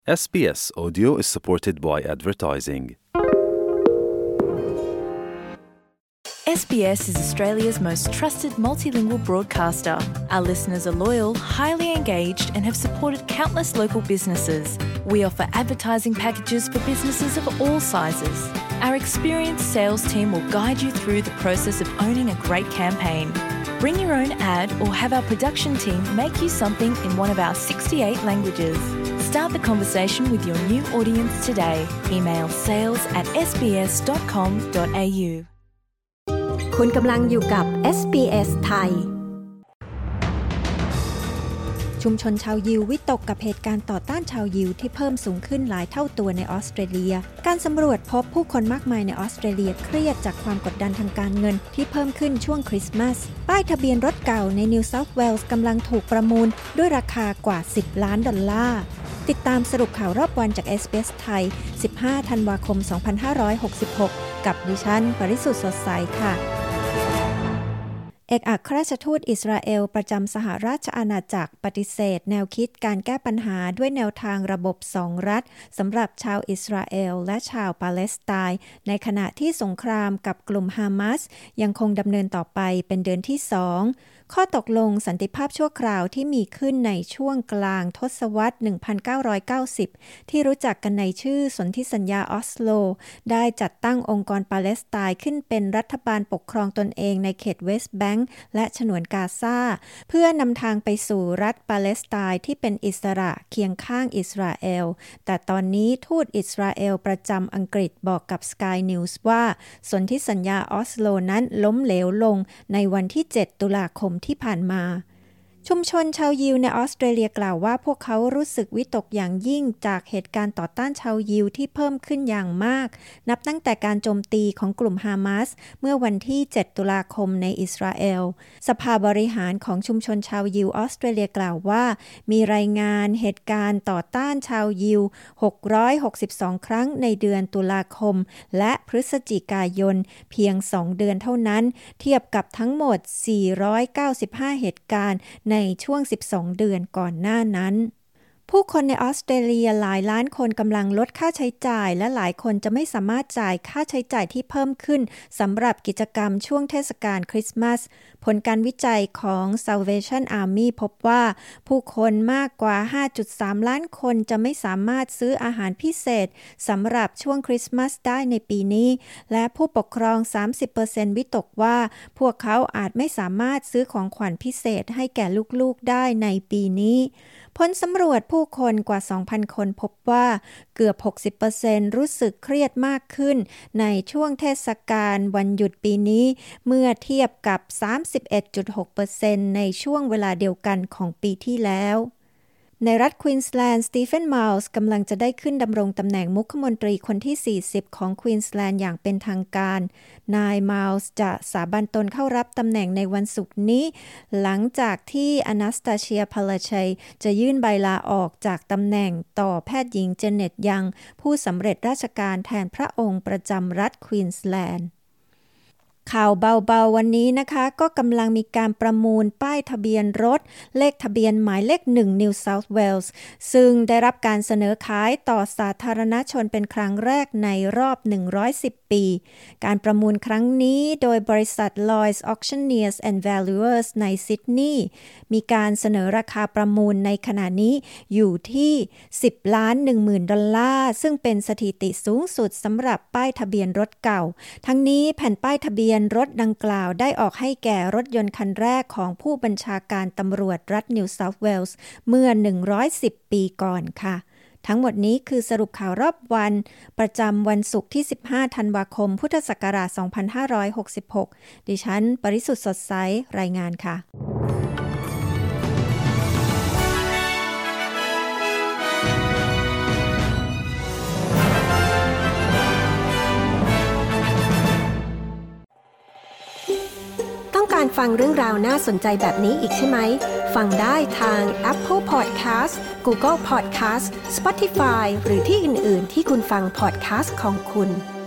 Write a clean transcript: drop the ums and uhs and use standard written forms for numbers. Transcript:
SBS Audio is supported by advertising. SBS is Australia's most trusted multilingual broadcaster. Our listeners are loyal, highly engaged, and have supported countless local businesses. We offer advertising packages for businesses of all sizes. Our experienced sales team will guide you through the process of owning a great campaign. Bring your own ad or have our production team make you something in one of our 68 languages. Start the conversation with your new audience today. Email sales@sbs.com.au. คุณกำลังอยู่กับ SBS ไทยชุมชนชาวยิววิตกกับเหตุการณ์ต่อต้านชาวยิวที่เพิ่มสูงขึ้นหลายเท่าตัวในออสเตรเลียการสำรวจพบผู้คนมากมายในออสเตรเลียเครียดจากความกดดันทางการเงินที่เพิ่มขึ้นช่วงคริสต์มาสป้ายทะเบียนรถเก่าในนิวเซาท์เวลส์กำลังถูกประมูลด้วยราคากว่า$10 ล้านติดตามสรุปข่าวรอบวันจาก SBS ไทย15ธันวาคม2566กับดิฉันปริสุทธิ์สดใสค่ะเอกอัครราชทูตอิสราเอลประจำสหราชอาณาจักรปฏิเสธแนวคิดการแก้ปัญหาด้วยแนวทางระบบ2รัฐสำหรับชาวอิสราเอลและชาวปาเลสไตน์ในขณะที่สงครามกับกลุ่มฮามาสยังคงดำเนินต่อไปเป็นเดือนที่2ข้อตกลงสันติภาพชั่วคราวที่มีขึ้นในช่วงกลางทศวรรษ 1990 ที่รู้จักกันในชื่อสนธิสัญญาออสโลได้จัดตั้งองค์กรปาเลสไตน์ขึ้นเป็นรัฐบาลปกครองตนเองในเขตเวสต์แบงก์และฉนวนกาซาเพื่อนำทางไปสู่รัฐปาเลสไตน์ที่เป็นอิสระเคียงข้างอิสราเอลแต่ตอนนี้ทูตอิสราเอลประจำอังกฤษบอกกับ Sky News ว่าสนธิสัญญาออสโลนั้นล้มเหลวลงในวันที่7 ตุลาคมที่ผ่านมาชุมชนชาวยิวในออสเตรเลียกล่าวว่าพวกเขารู้สึกวิตกอย่างยิ่งจากเหตุการณ์ต่อต้านชาวยิวที่เพิ่มขึ้นอย่างมากนับตั้งแต่การโจมตีของกลุ่มฮามาสเมื่อวันที่7 ตุลาคมในอิสราเอลสภาบริหารของชุมชนชาวยิวออสเตรเลียกล่าวว่ามีรายงานเหตุการณ์ต่อต้านชาวยิว662ครั้งในเดือนตุลาคมและพฤศจิกายนเพียง2เดือนเท่านั้นเทียบกับทั้งหมด495เหตุการณ์ในช่วง12เดือนก่อนหน้านั้นผู้คนในออสเตรเลียหลายล้านคนกำลังลดค่าใช้จ่ายและหลายคนจะไม่สามารถจ่ายค่าใช้จ่ายที่เพิ่มขึ้นสำหรับกิจกรรมช่วงเทศกาลคริสต์มาสผลการวิจัยของ Salvation Army พบว่าผู้คนมากกว่า 5.3 ล้านคนจะไม่สามารถซื้ออาหารพิเศษสำหรับช่วงคริสต์มาสได้ในปีนี้และผู้ปกครอง 30% วิตกว่าพวกเขาอาจไม่สามารถซื้อของขวัญพิเศษให้แก่ลูกๆได้ในปีนี้ผลสำรวจผู้คนกว่า 2,000 คนพบว่าเกือบ 60% รู้สึกเครียดมากขึ้นในช่วงเทศกาลวันหยุดปีนี้เมื่อเทียบกับ 31.6% ในช่วงเวลาเดียวกันของปีที่แล้วในรัฐควีนสแลนด์สตีเฟนมัลส์กำลังจะได้ขึ้นดำรงตำแหน่งมุขมนตรีคนที่40ของควีนสแลนด์อย่างเป็นทางการนายมัลส์จะสาบานตนเข้ารับตำแหน่งในวันศุกร์นี้หลังจากที่อนาสตาเชียพาลาเชยจะยื่นใบลาออกจากตำแหน่งต่อแพทย์หญิงเจเน็ตยังผู้สำเร็จราชการแทนพระองค์ประจำรัฐควีนสแลนด์ข่าวเบาๆวันนี้นะคะก็กำลังมีการประมูลป้ายทะเบียนรถเลขทะเบียนหมายเลข1 New South Wales ซึ่งได้รับการเสนอขายต่อสาธารณชนเป็นครั้งแรกในรอบ110 ปีการประมูลครั้งนี้โดยบริษัท Lloyds Auctioneers and Valuers ในซิดนีย์มีการเสนอราคาประมูลในขณะนี้อยู่ที่$10,10,000ซึ่งเป็นสถิติสูงสุดสำหรับป้ายทะเบียนรถเก่าทั้งนี้แผ่นป้ายทะเบียนรถดังกล่าวได้ออกให้แก่รถยนต์คันแรกของผู้บัญชาการตำรวจรัฐนิวเซาท์เวลส์เมื่อ110 ปีก่อนค่ะทั้งหมดนี้คือสรุปข่าวรอบวันประจำวันศุกร์ที่15ธันวาคมพุทธศักราช2566ดิฉันปริสุทธิ์สดใสรายงานค่ะการฟังเรื่องราวน่าสนใจแบบนี้อีกใช่ไหมฟังได้ทาง Apple Podcast Google Podcast Spotify หรือที่อื่นๆที่คุณฟัง podcast ของคุณ